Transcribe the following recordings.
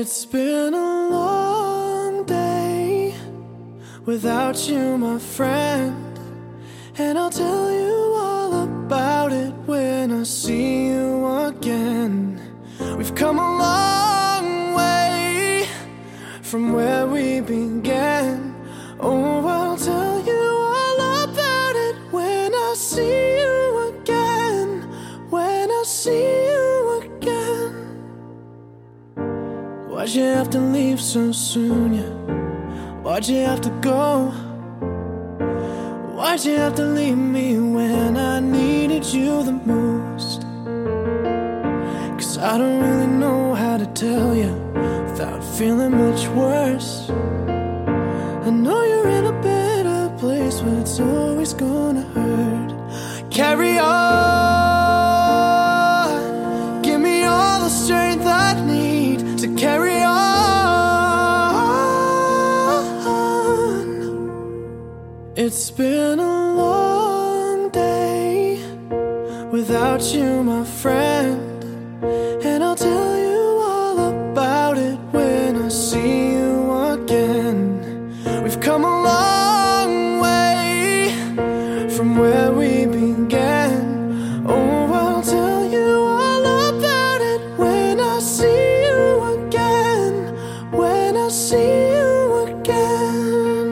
It's been a long day without you, my friend, and I'll tell you all about it when I see you again. We've come a long way from where we began. Oh, I'll tell you all about it when I see you again. When I see you again. Why'd you have to leave so soon, yeah? Why'd you have to go? Why'd you have to leave me when I needed you the most? 'Cause I don't really know how to tell you without feeling much worse. I know you're in a better place, but it's always gonna hurt. Carry on, give me all the strength I need to carry on. It's been a long day without you, my friend, and I'll tell you all about it when I see you again. We've come a long way from where we began. Oh, I'll tell you all about it when I see you again. When I see you again.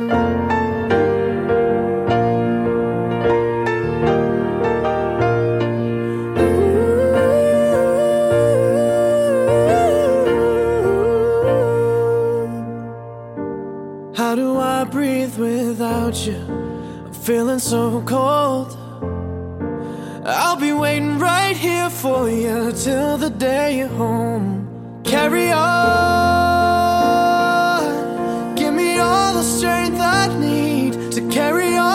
How do I breathe without you? I'm feeling so cold. I'll be waiting right here for you till the day you're home. Carry on, give me all the strength I need to carry on.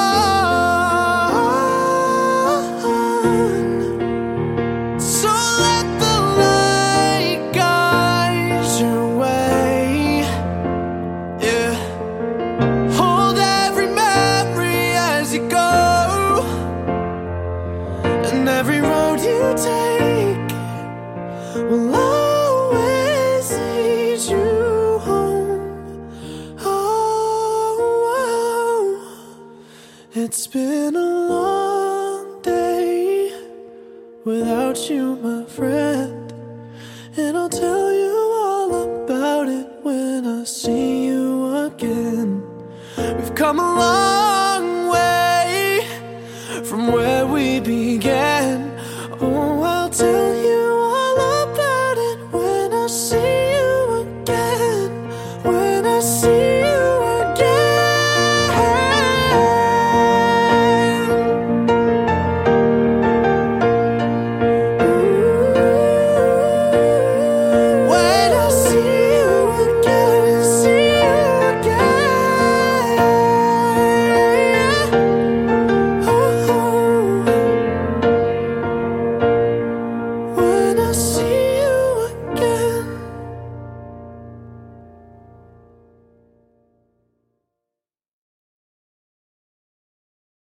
So let the light guide your way, yeah. Hold every memory as you go, and every road you take will always lead you home. Oh, it's been a long day without you, my friend, and I'll tell you all about it when I see you again. We've come a long way from where we began. Oh, I'll tell you